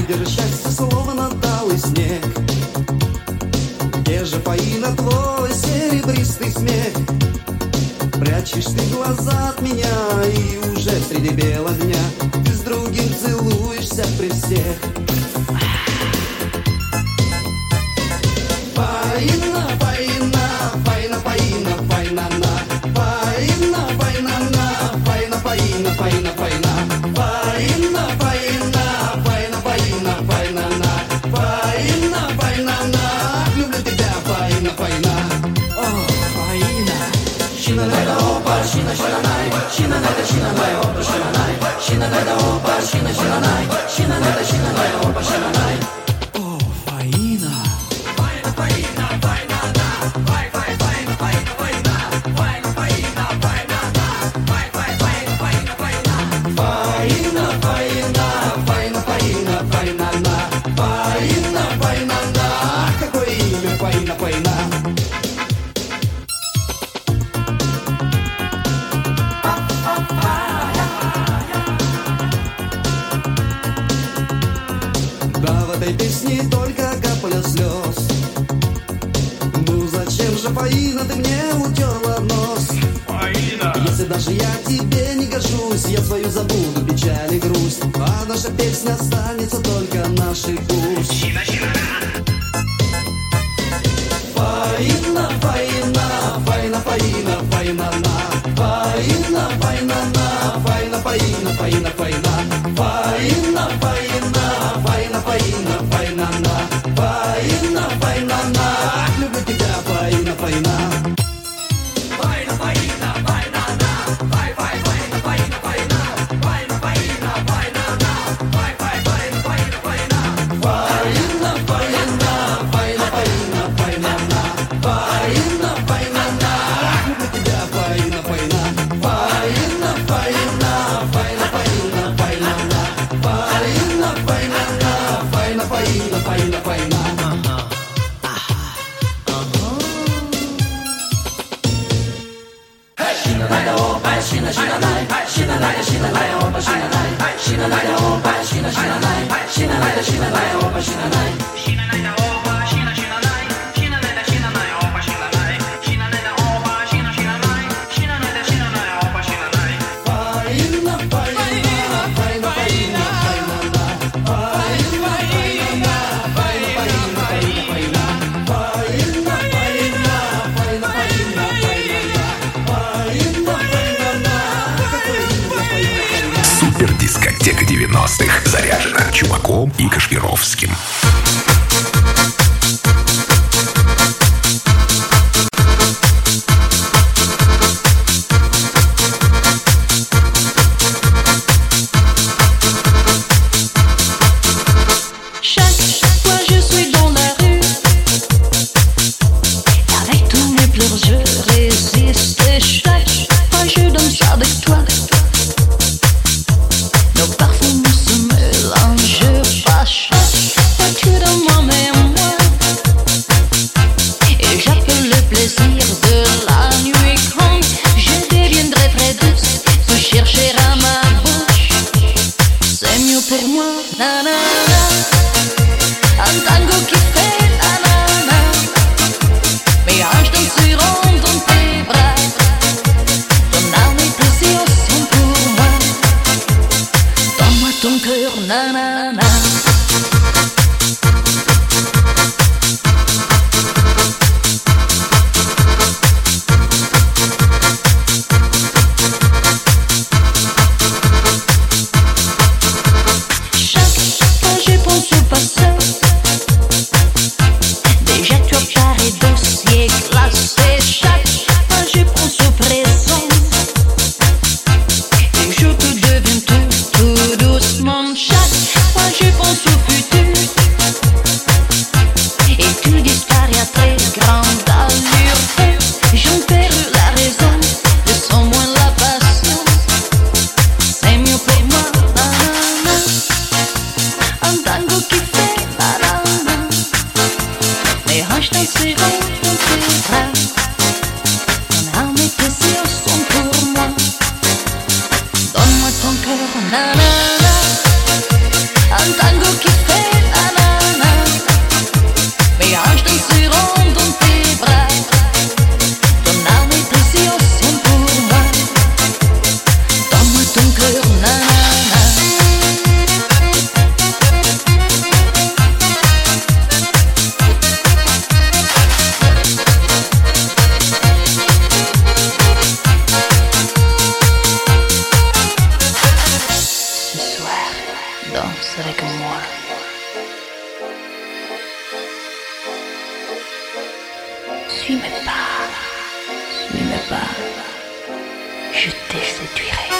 Где же счастье словно талый снег? Где же, Фаина, твой серебристый смех? Прячешь ты глаза от меня, и уже среди бела дня ты с другим целуешься при всех. Фаина, Фаина, Фаина, Фаина, Фаина, на. Фаина, Фаина, на. Фаина, Фаина, Фаина, Фаина. Фаина, Фаина, Фаина, Фаина, Фаина, на. Фаина, Фаина, на. Люблю тебя, Фаина, Фаина. О, Фаина. Шинанайда опа, шинанай, шинанайда шинанай, опа, шинанай. Шинанайда опа, шинанай, шинанай, опа, шинанай. О, Фаина. Фаина, Фаина, Фаина, да. Фаина, Фаина, Фаина, Фаина. Фаина, Фаина, Фаина, да. Фаина, Фаина, Фаина. Фаина, Фаина, Фаина, Фаина, Фаина, на. Фаина, Фаина, да. Какое имя, Фаина, Фаина. Да, в этой песне только капля слез. Ну зачем же, Фаина, ты мне утерла нос? Фаина! Если даже я тебе не гожусь, я свою забуду печаль и грусть, а наша песня останется только нашей пусть. Фаина, Фаина, Фаина, Фаина, Фаина, на. Фаина, Фаина, на. Фаина, Фаина, Фаина, Фаина. Фаина, Фаина, Фаина, Фаина, Фаина, на. Фаина, Фаина, на. Люблю тебя, Фаина, Фаина. Фаина, Фаина, Фаина, на. Фаина, Фаина, Фаина. Фаина, Фаина, Фаина, на. Фаина, Фаина, Фаина. Фаина, Фаина, Фаина, Фаина, Фаина, на. Фаина, Фаина, на. Люблю тебя, Фаина, Фаина. Фаина, Фаина, Фаина, Фаина, Фаина, на. Фаина, Фаина, на. Фаина, Фаина, Фаина, Фаина. Шинанайда опа, шинанай, шинанайда шинанай, опа, шинанай. Шинанайда опа, шинанай, шинанайда шинанай, опа, шинанай. Шинанайда опа, шинанай, шинанайда шинанай, опа, шинанай. Шинанайда опа, шинанай, шинанайда шинанай, опа, шинанай. Фаина, Фаина, Фаина, Фаина, Фаина, на. Фаина, Фаина, Фаина, Фаина, Фаина, Фаина. Фаина, Фаина, Фаина, Фаина, Фаина, на. Фаина, Фаина, на. Какое имя, Фаина, Фаина. Супердискотека 90-х. Заряжена Чумаком и Кашпировским. Chaque fois je pense Suis-moi pas, je te séduirai.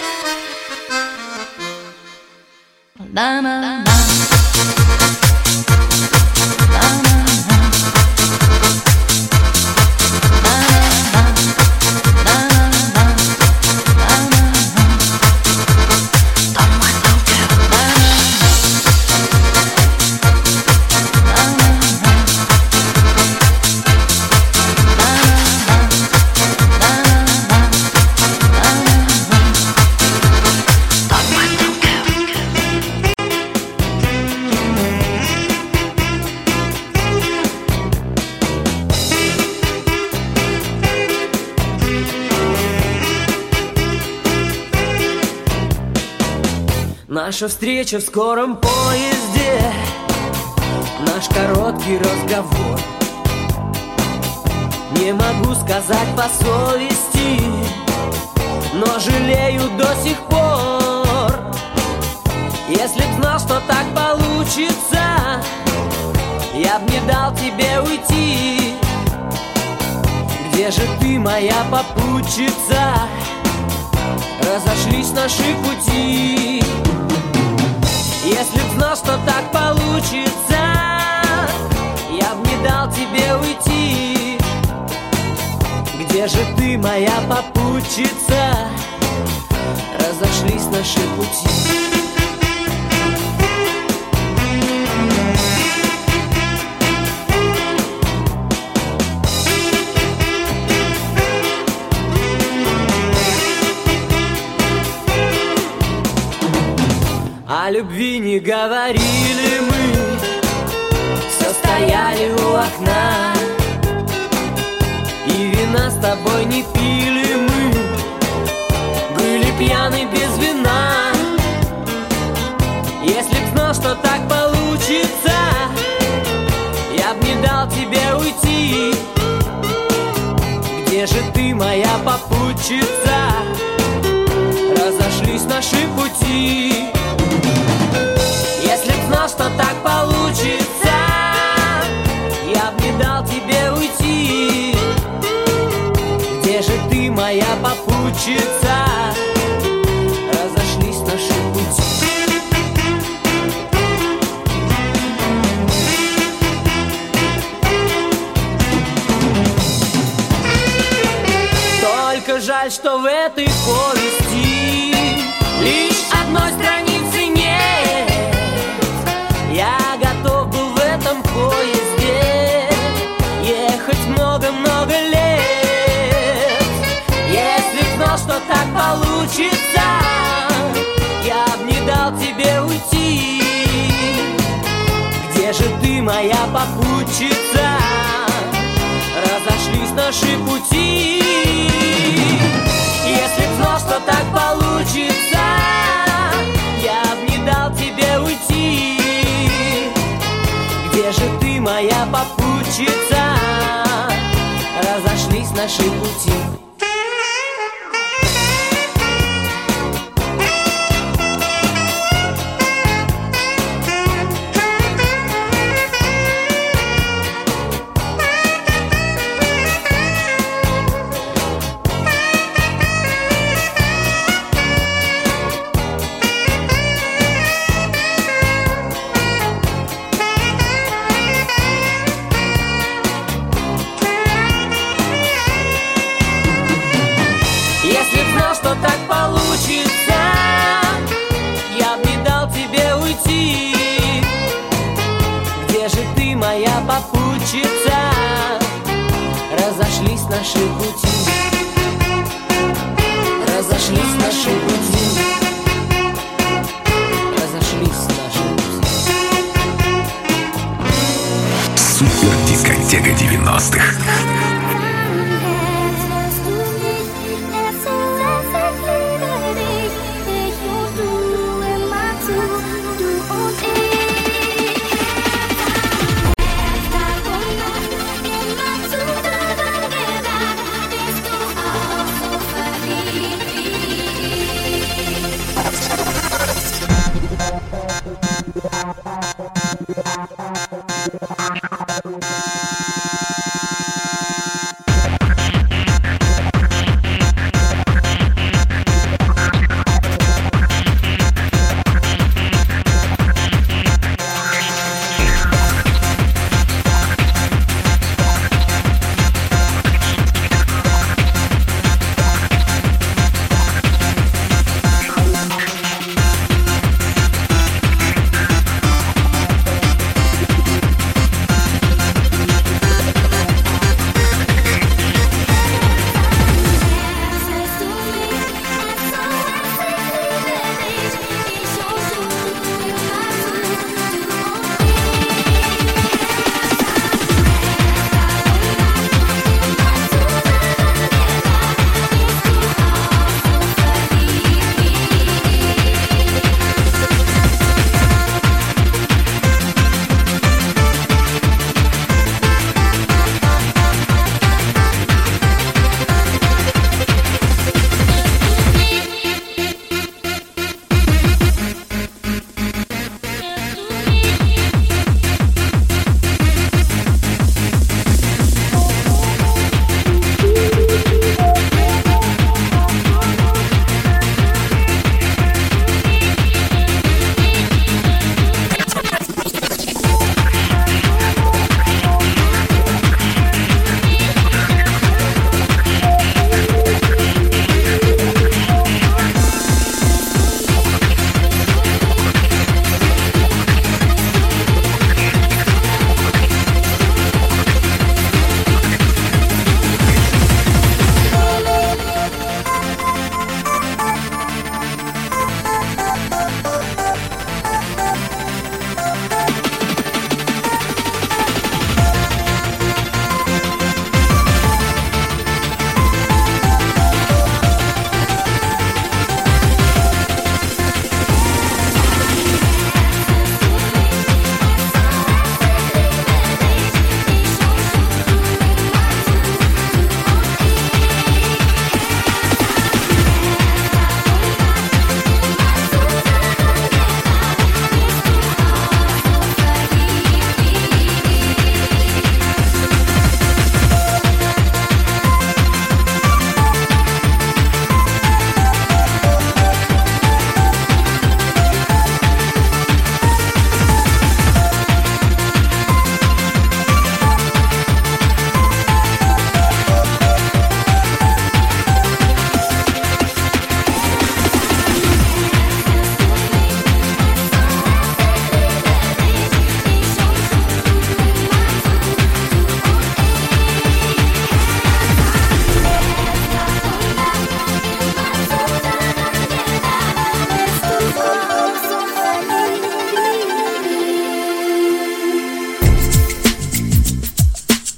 Na, na, na. Наша встреча в скором поезде, наш короткий разговор. Не могу сказать по совести, но жалею до сих пор. Если б знал, что так получится, я б не дал тебе уйти. Где же ты, моя попутчица? Разошлись наши пути. Если б знал, что так получится, я б не дал тебе уйти. Где же ты, моя попутчица? Разошлись наши пути. О любви не говорили мы, все стояли у окна, и вина с тобой не пили мы, были пьяны без вина. Если б знал, что так получится, я б не дал тебе уйти. Где же ты, моя попутчица? Разошлись наши пути. Если б знал, что так получится, я б не дал тебе уйти. Где же ты, моя попутчица? Разошлись наши пути. Только жаль, что в этой повести лишь одной страницы нет. Я готов был в этом поезде ехать много-много лет. Если б знал, что так получится, я б не дал тебе уйти. Где же ты, моя попутчица? Разошлись наши пути. Если б знал, что так получится, я б не дал тебе уйти. Где же ты, моя попутчица? Разошлись наши пути. Если б знал, что так получится, я б не дал тебе уйти. Где же ты, моя попутчица? Разошлись наши пути. Разошлись наши пути. Разошлись наши пути. Супер дискотека 90-х.